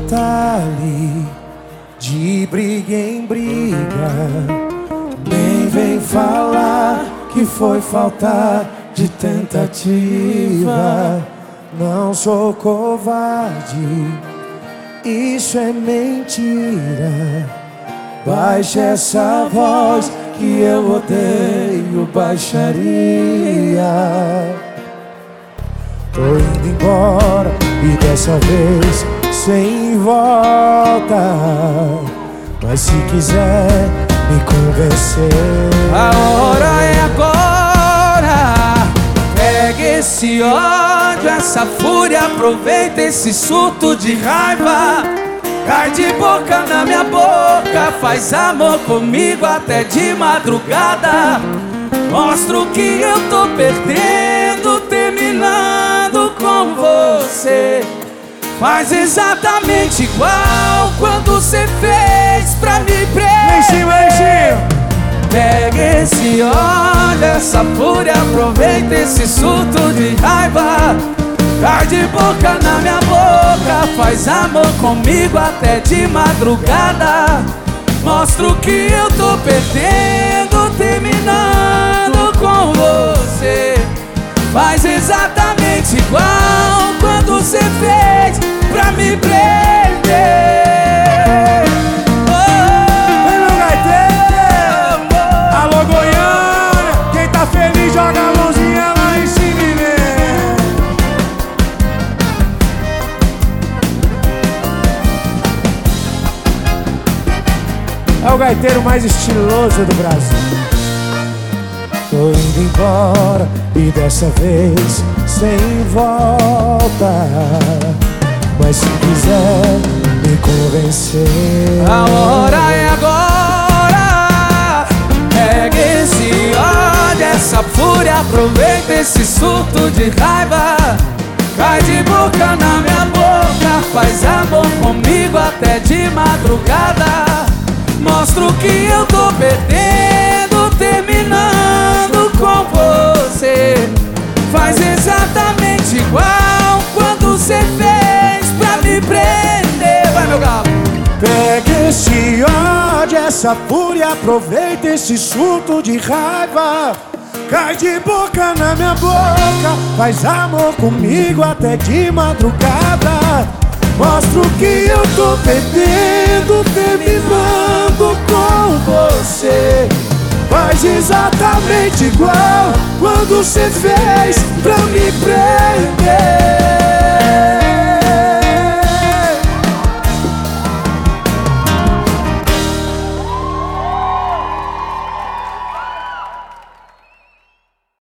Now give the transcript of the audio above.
tá ali de briga em briga. Nem vem falar que foi falta de tentativa. Não sou covarde, isso é mentira. Baixe essa voz que eu odeio baixaria. Tô indo embora e dessa vez sem volta. Mas se quiser me convencer, a hora é agora. Pega esse ódio, essa fúria, aproveita esse surto de raiva. Cai de boca na minha boca, faz amor comigo até de madrugada. Mostra o que eu tô perdendo, terminando com você. Faz exatamente igual quando cê fez pra me prender. Pega esse ódio, essa fúria, aproveita esse surto de raiva. Cai de boca na minha boca, faz amor comigo até de madrugada. Mostra o que eu tô perdendo, terminando com você. Faz exatamente igual quando cê fez pra me prender. Vem meu gaiteiro! Alô Goiânia, quem tá feliz joga a mãozinha lá em cima. É o gaiteiro mais estiloso do Brasil. Tô indo embora e dessa vez sem volta. Mas se quiser me convencer, a hora é agora. Pega esse ódio, essa fúria, aproveita esse surto de raiva. Cai de boca na minha boca, faz amor comigo até de madrugada. Mostra o que eu tô perdendo, terminando com você. Faz exatamente igual quando cê fez pra me prender. Vai, meu galo! pega esse ódio, essa fúria, aproveita esse surto de raiva. Cai de boca na minha boca, faz amor comigo até de madrugada. Mostra o que eu tô perdendo, terminando com você. Faz exatamente igual quando cê fez pra me